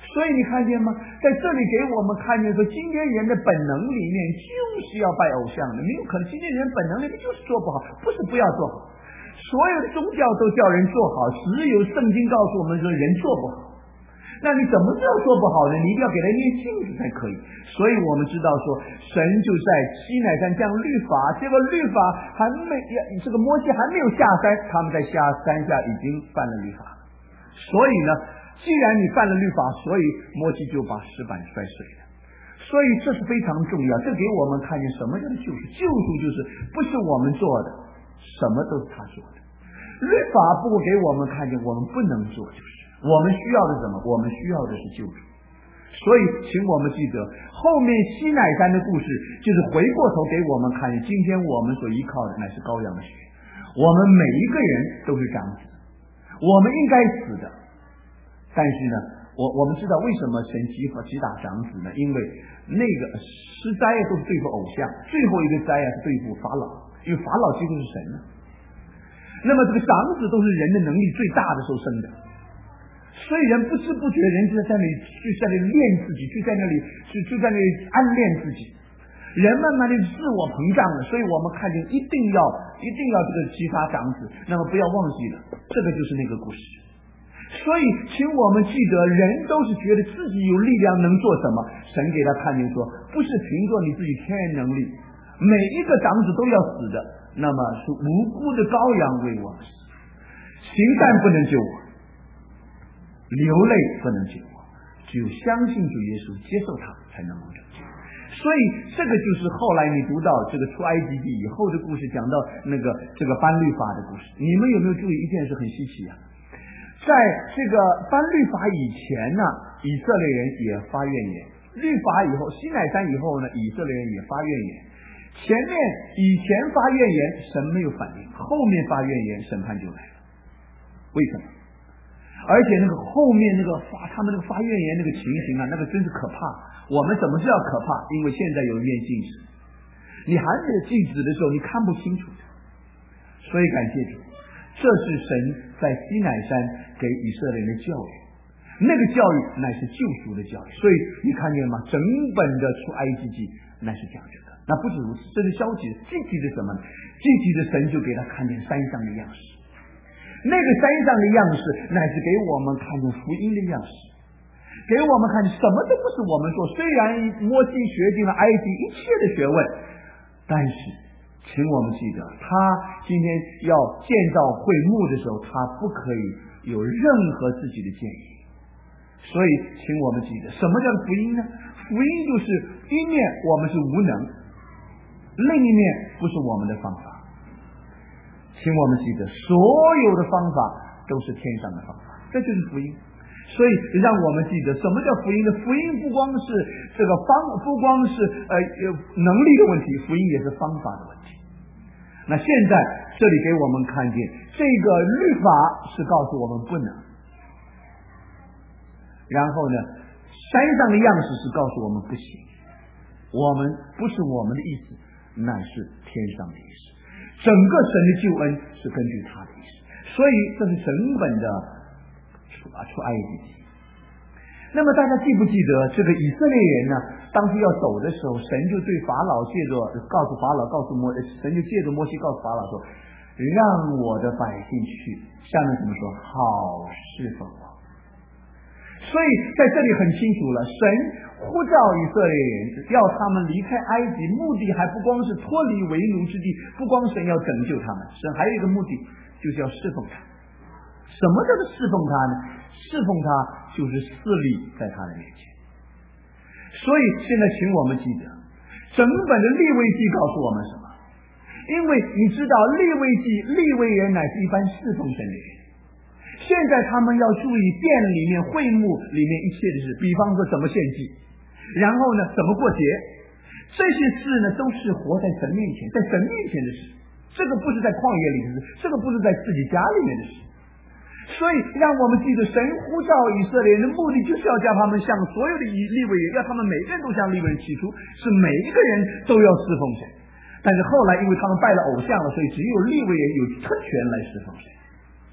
所以你看见吗？在这里给我们看见说，今天人的本能里面就是要拜偶像的，没有可能。今天人本能里面就是做不好，不是不要做好。所有的宗教都叫人做好，只有圣经告诉我们说人做不好。那你怎么知道做不好呢？你一定要给他念镜子才可以。所以我们知道说，神就在西乃山降律法，这个律法还没，这个摩西还没有下山，他们在山下已经犯了律法。所以呢，既然你犯了律法，所以摩西就把石板摔碎了。所以这是非常重要，这给我们看见什么叫做救赎。救赎就是不是我们做的，什么都是他做的。律法不给我们看见我们不能做，就是我们需要的什么？我们需要的是救赎。所以请我们记得后面西乃山的故事，就是回过头给我们看见今天我们所依靠的乃是羔羊的血。我们每一个人都是长子，我们应该死的，但是呢，我们知道为什么神击打长子呢？因为那个10灾都是对付偶像，最后一个灾是对付法老，因为法老几乎是神呢。那么这个长子都是人的能力最大的时候生的，所以人不知不觉人就在那里练自己，就在那里暗恋自己，人慢慢的自我膨胀了。所以我们看见一定要这个击杀长子，那么不要忘记了，这个就是那个故事。所以请我们记得，人都是觉得自己有力量能做什么，神给他看见说，不是凭着你自己天然能力，每一个长子都要死的，那么是无辜的羔羊为我死，行善不能救我，流泪不能救我，只有相信主耶稣，接受他才能拯救。所以这个就是后来你读到这个出埃及记以后的故事，讲到这个颁律法的故事。你们有没有注意一件事很稀奇啊？在这个颁律法以前呢，以色列人也发怨言；律法以后，西乃山以后呢，以色列人也发怨言。以前发怨言，神没有反应；后面发怨言，审判就来了。为什么？而且那个后面他们发怨言那个情形啊，那个真是可怕。我们怎么知道可怕？因为现在有一面镜子，你还没有镜子的时候，你看不清楚的。所以感谢主。这是神在西乃山给以色列人的教育，那个教育乃是救赎的教育。所以你看见吗？整本的出埃及记乃是讲这个。那不止如此，这是消极的。积极的什么呢？积极的神就给他看见山上的样式，那个山上的样式乃是给我们看见福音的样式，给我们看见什么都不是我们说。虽然摩西学尽了埃及一切的学问，但是请我们记得，他今天要建造会幕的时候，他不可以有任何自己的建议。所以请我们记得，什么叫福音呢？福音就是一面我们是无能，另一面不是我们的方法。请我们记得，所有的方法都是天上的方法，这就是福音。所以让我们记得什么叫福音呢？福音不光是不光是能力的问题，福音也是方法的问题。那现在这里给我们看见，这个律法是告诉我们不能，然后呢，山上的样式是告诉我们不行。我们不是我们的意思，乃是天上的意思。整个神的救恩是根据他的意思，所以这是整本的出埃及记。那么大家记不记得这个以色列人呢？当初要走的时候，神就对法老告诉神就借着摩西告诉法老说，让我的百姓去，下面怎么说？好侍奉我。所以在这里很清楚了，神呼召以色列人要他们离开埃及，目的还不光是脱离为奴之地，不光神要拯救他们，神还有一个目的，就是要侍奉他。什么叫做侍奉他呢？侍奉他就是侍立在他的面前。所以现在请我们记得，整本的利未记告诉我们什么？因为你知道利未人乃是一般侍奉神的人。现在他们要注意殿里面会幕里面一切的事，比方说怎么献祭，然后呢怎么过节，这些事呢都是活在神面前，在神面前的事。这个不是在旷野里的事，这个不是在自己家里面的事。所以让我们记得，神呼召以色列人的目的就是要叫他们像所有的利未人，要他们每个人都像利未人。起初是每一个人都要侍奉神，但是后来因为他们拜了偶像了，所以只有利未人有特权来侍奉神。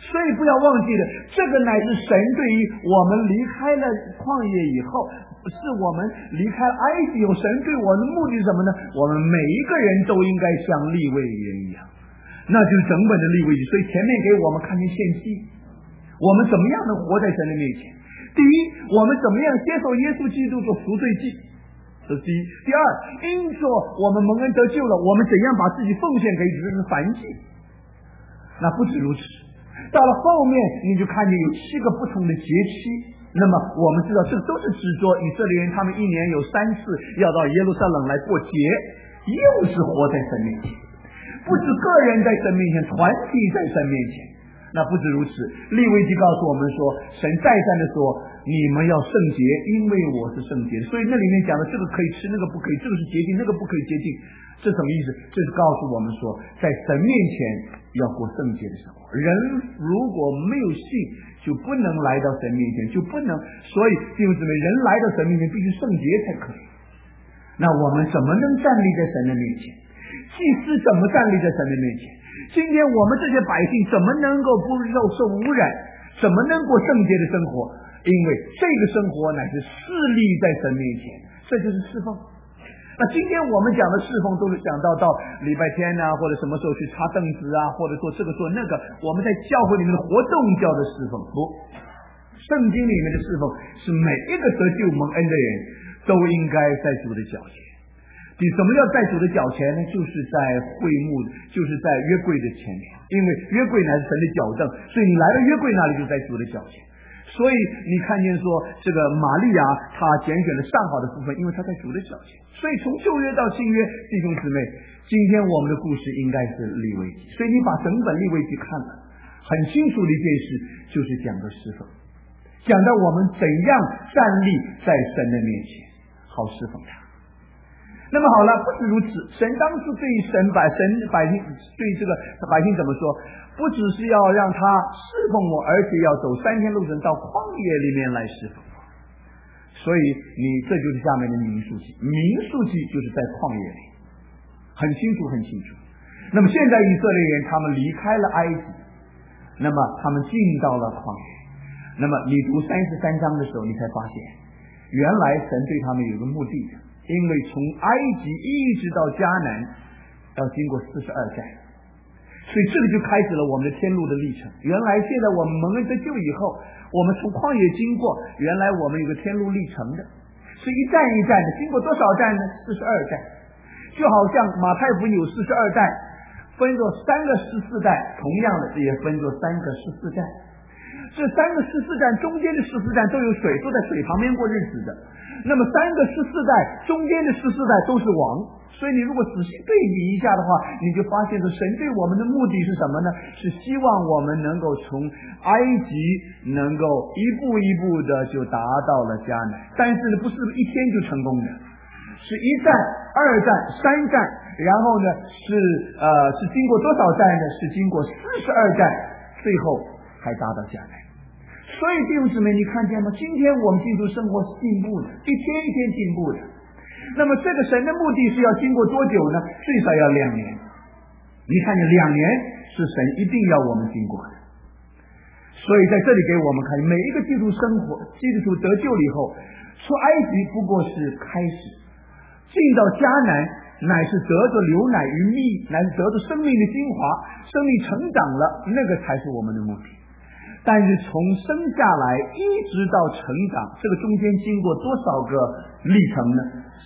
所以不要忘记了，这个乃是神对于我们离开了旷野以后，是我们离开埃及以后，神对我们的目的是什么呢？我们每一个人都应该像利未人一样，那就是整本的利未记。所以前面给我们看见献祭，我们怎么样能活在神的面前？第一，我们怎么样接受耶稣基督做赎罪祭，这是第一。第二，因着我们蒙恩得救了，我们怎样把自己奉献给主，这是燔祭。那不止如此，到了后面你就看见有7个不同的节期。那么我们知道这都是指着以色列人，他们一年有3次要到耶路撒冷来过节，又是活在神面前，不止个人在神面前，团体在神面前。那不止如此，利未记告诉我们说，神再三的说，你们要圣洁，因为我是圣洁。所以那里面讲的这个可以吃，那个不可以，这个是洁净，那个不可以洁净，这什么意思？这是告诉我们说，在神面前要过圣洁的生活。人如果没有信，就不能来到神面前，就不能。所以弟兄姊妹，人来到神面前必须圣洁才可以。那我们怎么能站立在神的面前？祭司怎么站立在神的面前？今天我们这些百姓怎么能够不受污染？怎么能过圣洁的生活？因为这个生活乃是侍立在神面前，这就是侍奉。那今天我们讲的侍奉都是讲到礼拜天啊，或者什么时候去擦凳子啊，或者做这个做那个，我们在教会里面的活动叫做侍奉。不，圣经里面的侍奉是每一个得救蒙恩的人都应该在主的脚前。你什么叫在主的脚前呢？就是在会幕，就是在约柜的前面，因为约柜乃是神的脚凳，所以你来到约柜那里就在主的脚前。所以你看见说这个玛利亚她拣选了上好的部分，因为她在主的脚前。所以从旧约到新约，弟兄姊妹，今天我们的故事应该是利未记。所以你把整本利未记看了，很清楚的一件事就是讲的侍奉，讲到我们怎样站立在神的面前，好侍奉他。那么好了，不止如此，神当初对百姓对这个百姓怎么说？不只是要让他侍奉我，而且要走3天路程到旷野里面来侍奉我。所以这就是下面的民数记，民数记就是在旷野里，很清楚很清楚。那么现在以色列人他们离开了埃及，那么他们进到了旷野。那么你读33章的时候，你才发现原来神对他们有个目的的，因为从埃及一直到迦南要经过42站，所以这个就开始了我们的天路的历程。原来现在我们蒙恩得救以后，我们从旷野经过，原来我们有个天路历程的，是一站一站的，经过多少站呢？42站。就好像马太福音有42站，分作3个14站，同样的这也分作3个14站。这3个14站中间的14站都有水，都在水旁边过日子的。那么3个14站中间的14站都是王。所以你如果仔细对比一下的话，你就发现说神对我们的目的是什么呢？是希望我们能够从埃及能够一步一步的就达到了迦南。但是呢，不是一天就成功的，是1站、2站、3站，然后呢是经过多少站呢？是经过42站，最后才达到迦南。所以弟兄姊妹，你看见吗？今天我们基督生活是进步的，一天一天进步的。那么这个神的目的是要经过多久呢？最少要2年。你看见2年是神一定要我们经过的。所以在这里给我们看，每一个基督生活，基督徒得救了以后，出埃及不过是开始，进到迦南乃是得着流奶与蜜，乃是得着生命的精华，生命成长了，那个才是我们的目的。但是从生下来一直到成长，这个中间经过多少个历程呢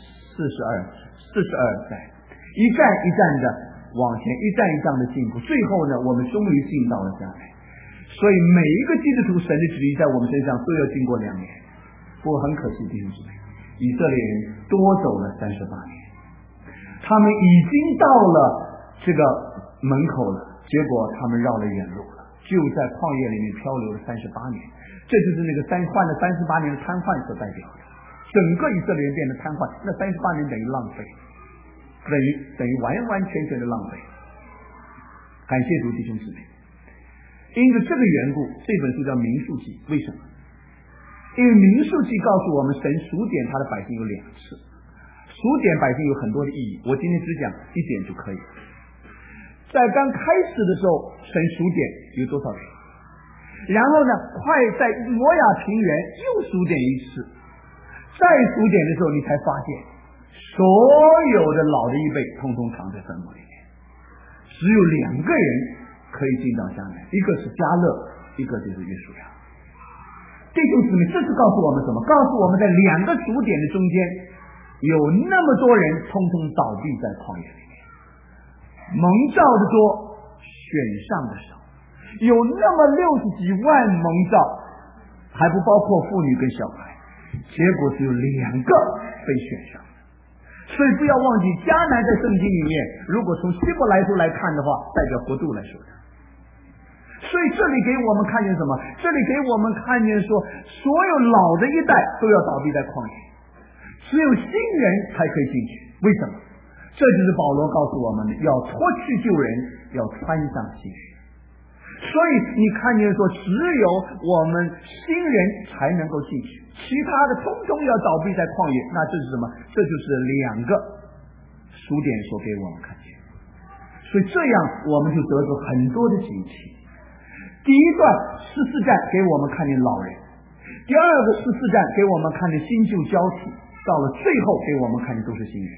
？42站，一站一站的往前，一站一站的进步，最后呢，我们终于进到了迦南。所以每一个基督徒，神的旨意在我们身上都要经过2年。不过很可惜，弟兄姊妹，以色列人多走了38年，他们已经到了这个门口了，结果他们绕了远路了，就在旷野里面漂流了38年。这就是那个患了38年的瘫痪所代表的。整个以色列人变得瘫痪，那38年等于浪费，等于完完全全的浪费。感谢主，弟兄姊妹。因着这个缘故，这本书叫民数记。为什么？因为民数记告诉我们，神数点他的百姓有2次。数点百姓有很多的意义，我今天只讲1点就可以了。在刚开始的时候，神数点有多少人？ 然后呢，快在摩亚平原又数点一次，再数点的时候，你才发现所有的老的一辈通通藏在坟墓里面，只有2个人可以进到迦南，一个是迦勒，一个就是约书亚。弟兄姊妹，这是告诉我们什么？告诉我们在2个数点的中间，有那么多人通通倒闭在旷野里面，蒙召的多，选上的少。有那么60几万蒙召，还不包括妇女跟小孩，结果只有2个被选上的。所以不要忘记，迦南在圣经里面，如果从希伯来书来看的话，代表国度来说的。所以这里给我们看见什么？这里给我们看见说，所有老的一代都要倒闭在旷野，只有新人才可以进去。为什么？这就是保罗告诉我们的，要脱去旧人，要穿上新人。所以你看见说，只有我们新人才能够进去，其他的通通要倒闭在旷野。那这是什么？这就是2个数点所给我们看见。所以这样我们就得出很多的警惕。第一段14站给我们看见老人，第二个14站给我们看见新旧交替，到了最后给我们看见都是新人。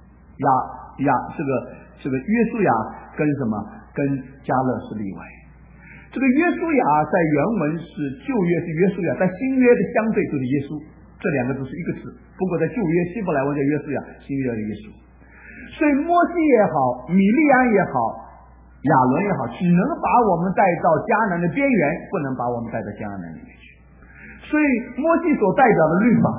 这个约书亚跟什么？跟迦勒是例外。这个约书亚在原文是旧约是约书亚，在新约的相对就是耶稣，这2个都是一个字。不过在旧约希伯来文叫约书亚，新约的耶稣。所以摩西也好，米利安也好，亚伦也好，只能把我们带到迦南的边缘，不能把我们带到迦南里面去。所以摩西所代表的律法，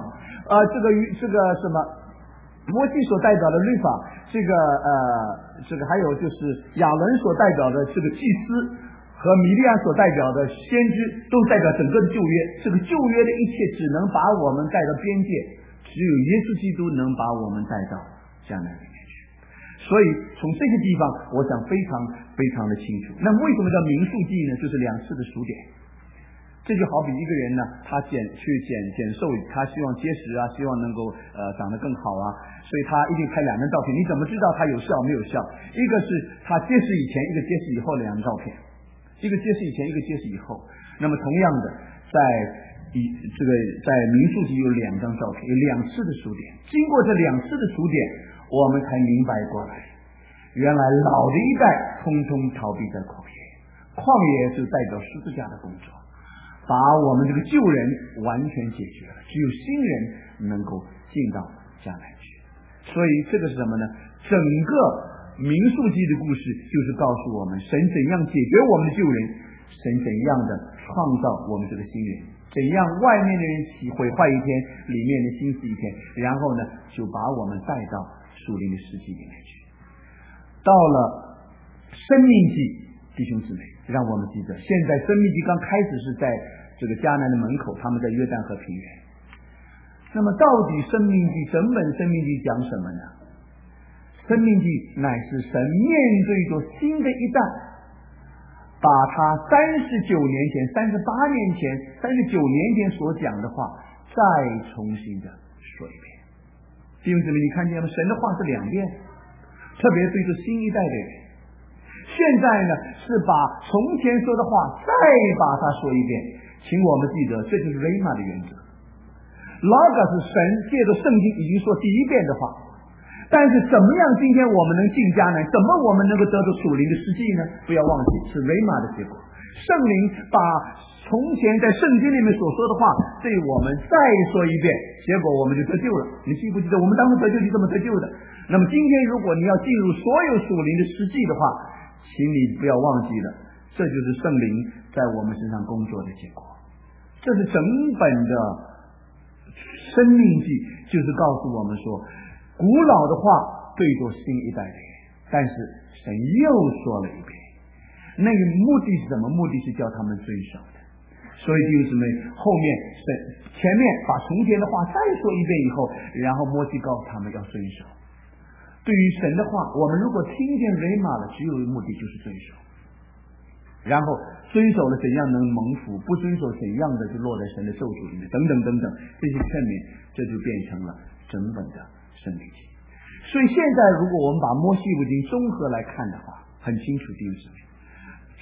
摩西所代表的律法，这个还有就是亚伦所代表的这个祭司和米利安所代表的先知，都代表整个的旧约。这个旧约的一切只能把我们带到边界，只有耶稣基督能把我们带到迦南里面去。所以从这个地方我想非常非常的清楚。那为什么叫民数记呢？就是2次的数点。这就好比一个人呢，他减寿，他希望结实啊，希望能够长得更好啊，所以他一定拍2张照片。你怎么知道他有效没有效？一个是他结实以前，一个结实以后的2张照片，一个结实以前，一个结实以后。那么同样的，在民数记有2张照片，有2次的数点。经过这2次的数点，我们才明白过来，原来老的一代通通逃避在旷野，旷野是代表十字架的工作，把我们这个旧人完全解决了，只有新人能够进到迦南去。所以这个是什么呢？整个民数记的故事就是告诉我们，神怎样解决我们的旧人，神怎样的创造我们这个新人，怎样外面的人毁坏一天，里面的心思一天，然后呢就把我们带到属灵的实际里面去。到了生命记，弟兄姊妹，让我们记得，现在生命记刚开始是在这个迦南的门口，他们在约旦河平原。那么到底生命记整本生命记讲什么呢？生命记乃是神面对着新的一代，把他39年前、38年前、39年前所讲的话再重新的说一遍。弟兄姊妹，你看见吗？神的话是2遍，特别对着新一代的人。现在呢是把从前说的话再把它说一遍，请我们记得，这就是 Rhema 的原则。Logos 是神借着圣经已经说第1遍的话，但是怎么样今天我们能进迦南，怎么我们能够得到属灵的实际呢？不要忘记是 Rhema 的结果。圣灵把从前在圣经里面所说的话对我们再说一遍，结果我们就得救了。你记不记得我们当时得救就这么得救的？那么今天如果你要进入所有属灵的实际的话，请你不要忘记了，这就是圣灵在我们身上工作的结果。这是整本的生命记，就是告诉我们说，古老的话对着新一代的人，但是神又说了一遍。那个目的是什么？目的是叫他们遵守的。所以弟兄姊妹，后面前面把从前的话再说一遍以后，然后摩西告诉他们要遵守。对于神的话，我们如果听见Rhema了，只有一个目的就是遵守。然后遵守了怎样能蒙福，不遵守怎样的就落在神的咒诅里面，等等等等，这些劝勉，这就变成了整本的生命记。所以现在如果我们把摩西五经综合来看的话，很清楚弟兄姊妹，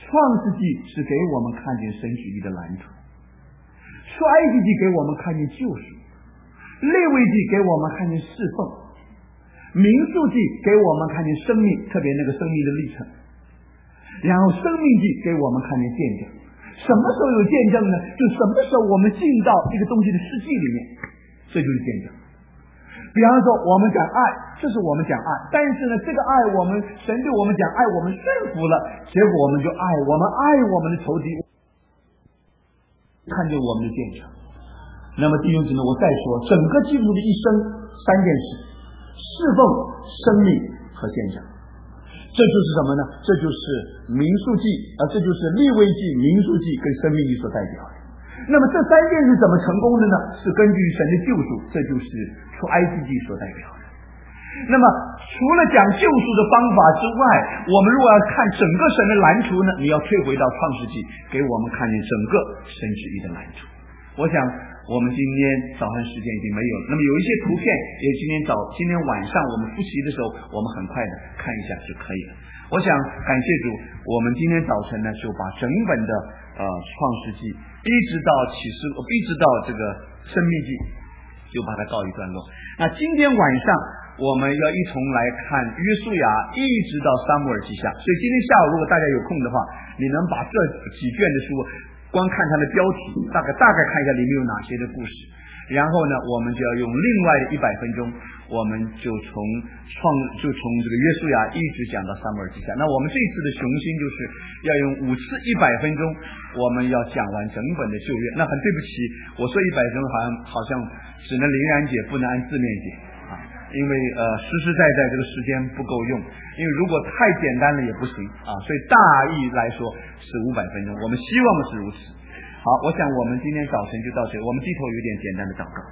创世纪是给我们看见神旨意的蓝图，出埃及记给我们看见救赎，利未记给我们看见侍奉，民数记给我们看见生命，特别那个生命的历程，然后生命记给我们看见见证。什么时候有见证呢？就什么时候我们进到这个东西的实际里面，这就是见证。比方说我们讲爱，这是我们讲爱，但是呢，这个爱我们神对我们讲爱，我们顺服了，结果我们就爱我们的仇敌，看见我们的见证。那么弟兄姊妹，我再说，整个基督的一生三件事：侍奉、生命和见证。这就是什么呢？这就是民数记这就是利未记、民数记跟生命记所代表的。那么这三件是怎么成功的呢？是根据神的救赎，这就是出埃及记所代表的。那么除了讲救赎的方法之外，我们如果要看整个神的蓝图呢，你要退回到创世纪，给我们看见整个神旨意的蓝图。我想我们今天早上时间已经没有了，那么有一些图片也今天晚上我们复习的时候，我们很快的看一下就可以了。我想感谢主，我们今天早晨呢就把整本的创世纪一直到启示，一直到这个生命记就把它告一段落。那今天晚上我们要一同来看约书亚一直到撒母耳记下，所以今天下午如果大家有空的话，你能把这几卷的书光看它的标题，大概看一下里面有哪些的故事，然后呢我们就要用另外的100分钟，我们就从这个约书亚一直讲到撒母耳记下。那我们这次的雄心就是要用5次100分钟，我们要讲完整本的旧约。那很对不起，我说100分钟好像只能灵然解，不能按字面解因为实实在在这个时间不够用，因为如果太简单了也不行所以大意来说是500分钟，我们希望是如此。好，我想我们今天早晨就到这里，我们低头有点简单的祷告。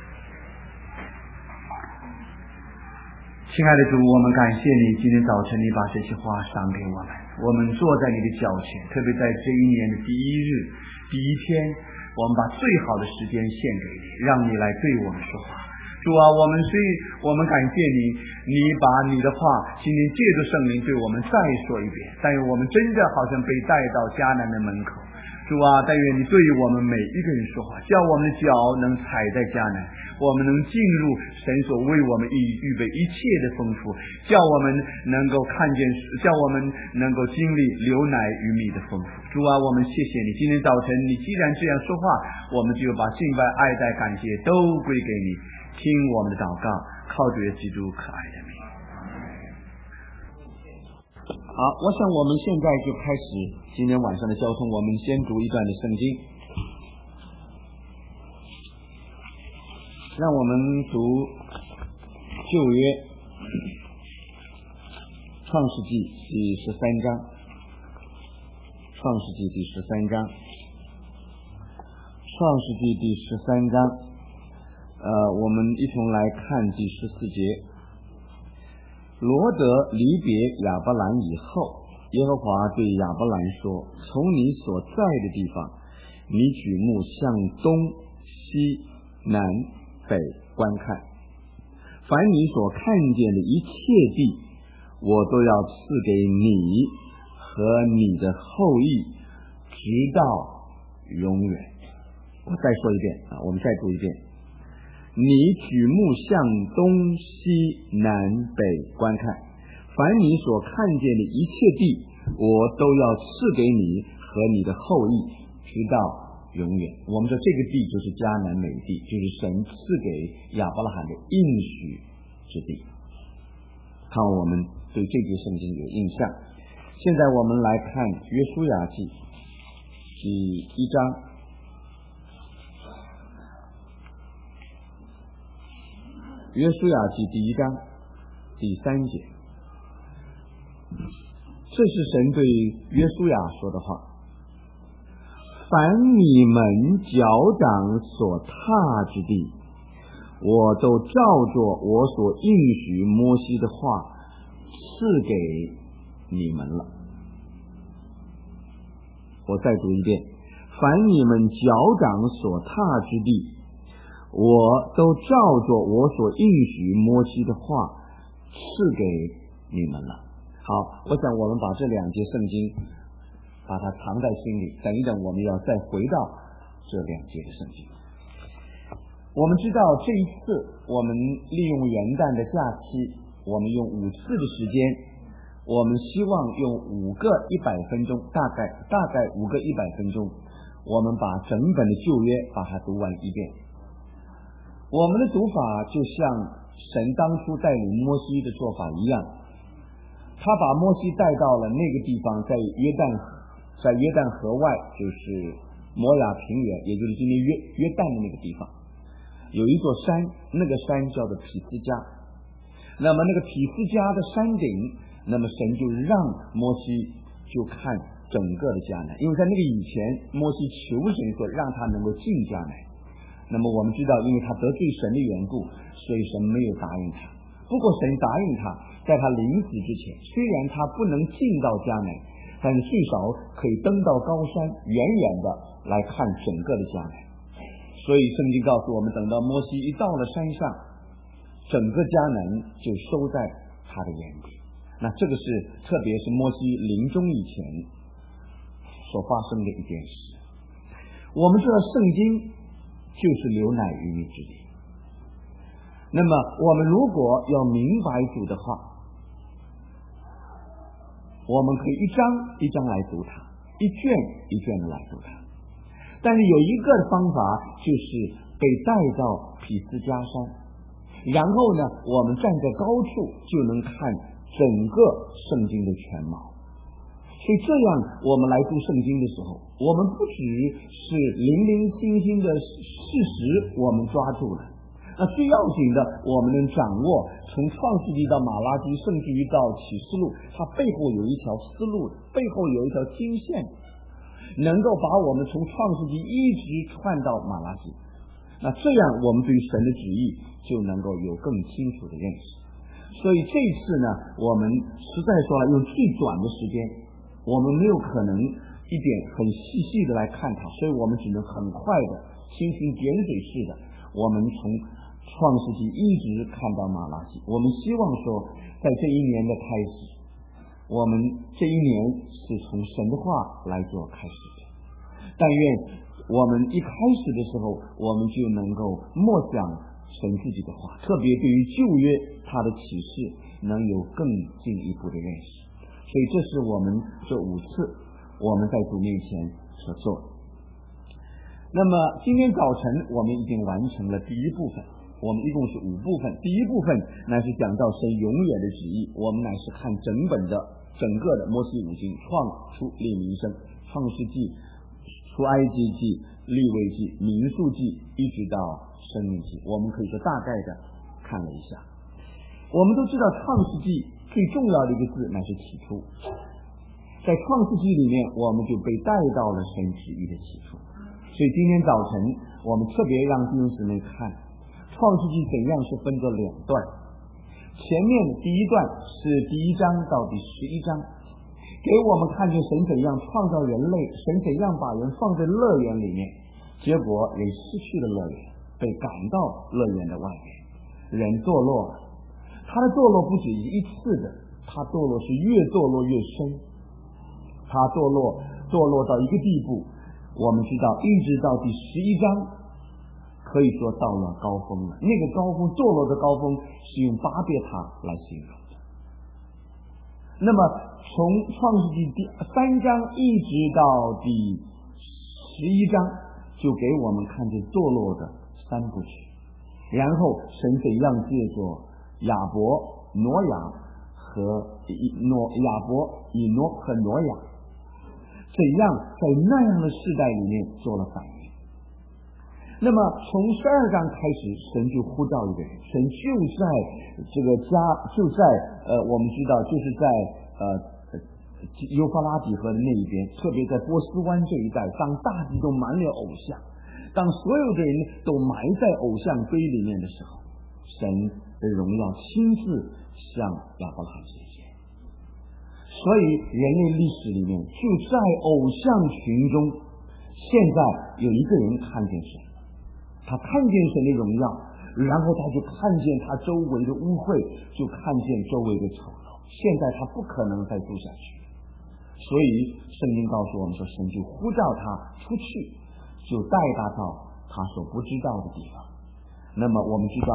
亲爱的主，我们感谢你，今天早晨你把这些话赏给我们，我们坐在你的脚前，特别在这一年的第一日第一天，我们把最好的时间献给你，让你来对我们说话。主啊，我们感谢你，你把你的话今天借着圣灵对我们再说一遍。但愿我们真的好像被带到迦南的门口，主啊，但愿你对于我们每一个人说话，叫我们的脚能踩在迦南，我们能进入神所为我们预备一切的丰富，叫我们能够看见，叫我们能够经历流奶与米的丰富。主啊，我们谢谢你，今天早晨你既然这样说话，我们就把敬拜、爱戴、感谢都归给你。听我们的祷告，靠着基督可爱的名。好，我想我们现在就开始今天晚上的交通，我们先读一段的圣经，让我们读旧约创世纪第13章，创世纪第13章，创世纪第13章。我们一同来看第14节。罗得离别亚伯兰以后，耶和华对亚伯兰说：从你所在的地方，你举目向东西南北观看，凡你所看见的一切地，我都要赐给你和你的后裔，直到永远。我再说一遍我们再读一遍。你举目向东西南北观看，凡你所看见的一切地，我都要赐给你和你的后裔，直到永远。我们说这个地就是迦南美地，就是神赐给亚伯拉罕的应许之地。看我们对这节圣经有印象。现在我们来看约书亚记第1章。约书亚记第1章第3节，这是神对约书亚说的话：凡你们脚掌所踏之地，我都照着我所应许摩西的话赐给你们了。我再读一遍：凡你们脚掌所踏之地，我都照着我所应许摩西的话赐给你们了。好，我想我们把这2节圣经把它藏在心里，等一等我们要再回到这2节的圣经。我们知道这一次我们利用元旦的假期，我们用5次的时间，我们希望用5个100分钟，大概5个100分钟，我们把整本的旧约把它读完一遍。我们的读法就像神当初带领摩西的做法一样，他把摩西带到了那个地方，在约旦河外，就是摩亚平原，也就是今天约旦的那个地方，有一座山，那个山叫做毗斯迦。那么那个毗斯迦的山顶，那么神就让摩西就看整个的迦南，因为在那个以前摩西求神说让他能够进迦南。那么我们知道，因为他得罪神的缘故，所以神没有答应他。不过神答应他，在他临死之前，虽然他不能进到迦南，但是最少可以登到高山，远远的来看整个的迦南。所以圣经告诉我们，等到摩西一到了山上，整个迦南就收在他的眼里。那这个是特别是摩西临终以前所发生的一件事。我们知道圣经就是流奶与蜜之地。那么我们如果要明白主的话，我们可以一章一章来读它，一卷一卷的来读它。但是有一个方法，就是被带到毗斯迦山，然后呢我们站在高处就能看整个圣经的全貌。所以这样我们来读圣经的时候，我们不只是零零星星的事实我们抓住了，那最要紧的我们能掌握从创世纪到马拉基，甚至于到启示录，它背后有一条思路，背后有一条经线，能够把我们从创世纪一直串到马拉基。那这样我们对于神的旨意就能够有更清楚的认识。所以这次呢，我们实在说了，用最短的时间，我们没有可能一点很细细的来看它，所以我们只能很快的蜻蜓点水式的，我们从创世纪一直看到马拉基。我们希望说在这一年的开始，我们这一年是从神的话来做开始的。但愿我们一开始的时候，我们就能够默想神自己的话，特别对于旧约他的启示能有更进一步的认识。所以这是我们这5次我们在主面前所做的。那么今天早晨我们已经完成了第一部分，我们一共是5部分。第一部分乃是讲到神永远的旨意，我们乃是看整个的摩西五经，创出利民生、创世纪、出埃及记、利未记、民数记，一直到申命记，我们可以说大概的看了一下。我们都知道创世纪最重要的一个字乃是起初，在创世纪里面我们就被带到了神旨意的起初。所以今天早晨我们特别让弟兄姊妹看创世纪怎样是分作2段，前面第一段是第1章到第11章，给我们看见神怎样创造人类，神怎样把人放在乐园里面，结果人失去了乐园，被赶到乐园的外面，人堕落了。他的堕落不止一次的，他堕落是越堕落越深，他堕落到一个地步，我们知道一直到第11章可以说到了高峰了。那个高峰，堕落的高峰是用巴别塔来形容的。那么从创世纪第3章一直到第11章，就给我们看见堕落的3部曲，然后神怎样借着亚伯、挪亚和亚伯、以诺和挪亚，怎样在那样的世代里面做了反应。那么从12章开始，神就呼召一个人，神就在这个家，就在我们知道就是在幼发拉底河的那一边，特别在波斯湾这一带，当大地都满了偶像，当所有的人都埋在偶像堆里面的时候，神的荣耀亲自向亚伯拉罕显现。所以人类历史里面，就在偶像群中，现在有一个人看见神，他看见神的荣耀，然后他就看见他周围的污秽，就看见周围的丑陋，现在他不可能再住下去。 所以圣经告诉我们说，神就呼召他出去，就带他到他所不知道的地方。那么我们知道，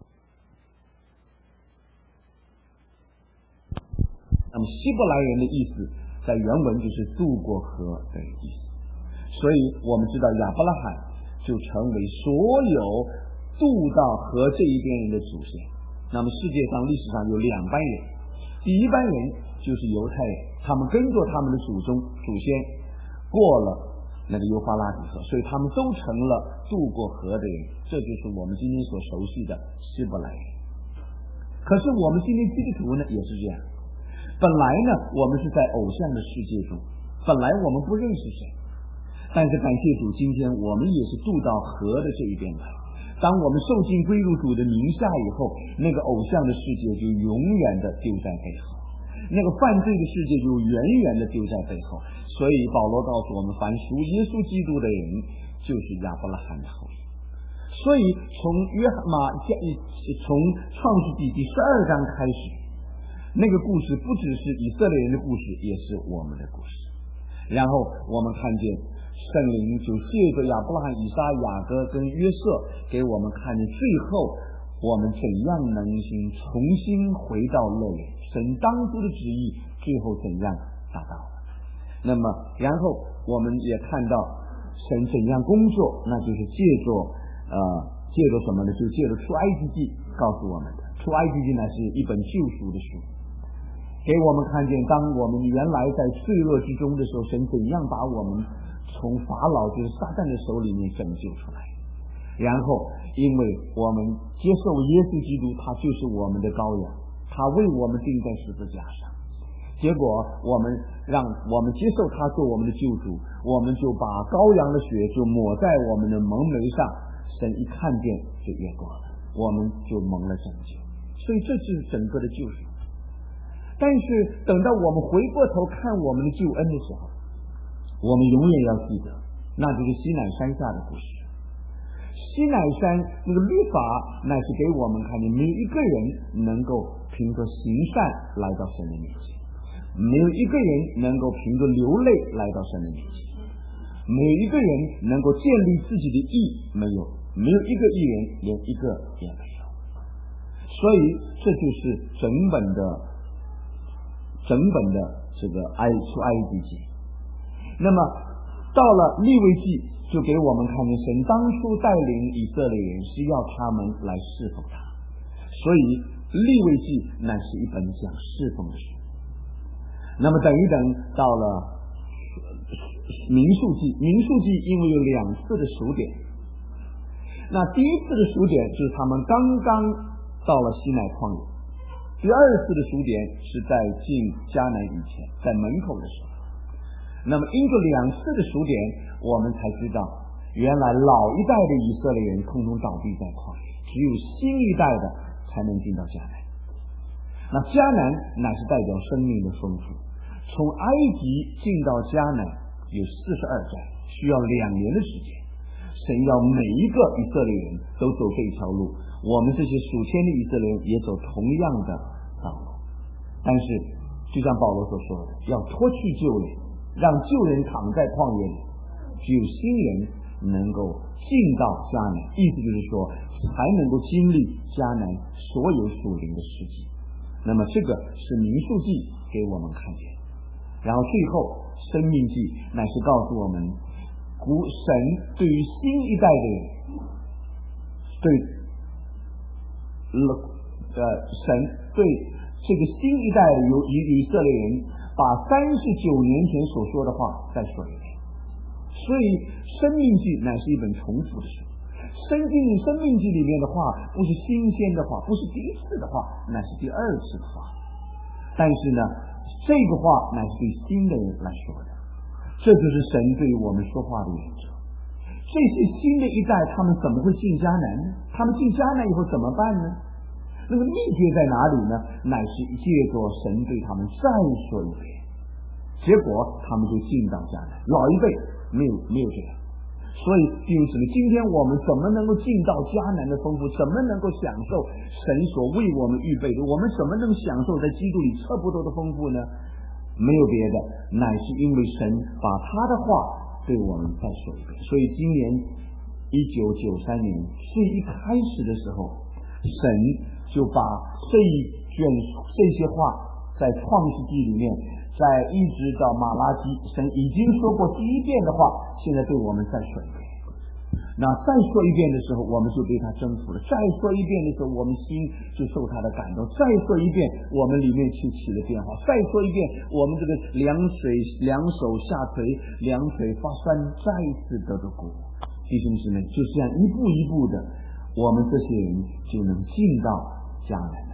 那么希伯来人的意思在原文就是渡过河的意思，所以我们知道亚伯拉罕就成为所有渡到河这一边人的祖先。那么世界上历史上有两班人，第一班人就是犹太人，他们跟着他们的祖先过了那个幼发拉底河，所以他们都成了渡过河的人，这就是我们今天所熟悉的希伯来人。可是我们今天基督徒呢也是这样，本来呢我们是在偶像的世界中，本来我们不认识神，但是感谢主，今天我们也是渡到河的这一边来。当我们受尽归入主的名下以后，那个偶像的世界就永远的丢在背后，那个犯罪的世界就远远的丢在背后。所以保罗告诉我们，凡属耶稣基督的人就是亚伯拉罕的后裔。所以从创世纪第12章开始，那个故事不只是以色列人的故事，也是我们的故事。然后我们看见圣灵就借着亚伯拉罕、以撒、雅各跟约瑟给我们看见，最后我们怎样能重新回到乐园，神当初的旨意最后怎样达到了。那么然后我们也看到神怎样工作，那就是借着什么呢？就借着出埃及记告诉我们的。出埃及记呢是一本救赎的书，给我们看见当我们原来在罪恶之中的时候，神怎样把我们从法老就是撒旦的手里面拯救出来。然后因为我们接受耶稣基督，他就是我们的羔羊，他为我们钉在十字架上，结果我们接受他做我们的救主，我们就把羔羊的血就抹在我们的蒙眉上，神一看见就越过了，我们就蒙了拯救。所以这是整个的救赎。但是等到我们回过头看我们的救恩的时候，我们永远要记得，那就是西乃山下的故事。西乃山那个律法乃是给我们看见，没有一个人能够凭着行善来到神的面前，没有一个人能够凭着流泪来到神的面前，没有一个人能够建立自己的义，没有一个义人，连一个也没有。所以这就是整本的这个出埃及记。那么到了利未记，就给我们看见神当初带领以色列人是要他们来侍奉他，所以利未记乃是一本讲侍奉的书。那么等一等到了民数记因为有2次的数点，那第一次的数点就是他们刚刚到了西乃旷野，第二次的数点是在进迦南以前，在门口的时候。那么因着2次的数点，我们才知道原来老一代的以色列人通通倒闭在旷野，只有新一代的才能进到迦南。那迦南乃是代表生命的丰富，从埃及进到迦南有42载，需要2年的时间。神要每一个以色列人都走这一条路，我们这些属天的以色列人也走同样的道路。但是就像保罗所说的，要脱去旧人，让旧人躺在旷野里，只有新人能够进到迦南，意思就是说才能够经历迦南所有属灵的事迹。那么这个是民数记给我们看见。然后最后申命记乃是告诉我们，神对于新一代的人，神对这个新一代的以色列人把39年前所说的话再说一遍。所以申命记乃是一本重复的书，申命记里面的话不是新鲜的话，不是第一次的话，乃是第二次的话。但是呢，这个话乃是对新的人来说的，这就是神对我们说话的原则。这些新的一代他们怎么会进迦南呢？他们进迦南以后怎么办呢？那个秘诀在哪里呢？乃是借着神对他们再说一遍，结果他们就进到迦南。老一辈没有这样。所以弟兄姊妹，今天我们怎么能够进到迦南的丰富，怎么能够享受神所为我们预备的，我们怎么能享受在基督里测不多的丰富呢？ 没有别的，乃是因为神把他的话对我们再说一遍。所以今年1993年最一开始的时候，神就把这些话在创世纪里面，在一直到马拉基，神已经说过第一遍的话，现在对我们再说一遍。那再说一遍的时候，我们就被他征服了；再说一遍的时候，我们心就受他的感动；再说一遍，我们里面就起了变化；再说一遍，我们这个两手下垂，两腿发酸，再次得着果。弟兄姊妹，就这样一步一步的，我们这些人就能进到迦南。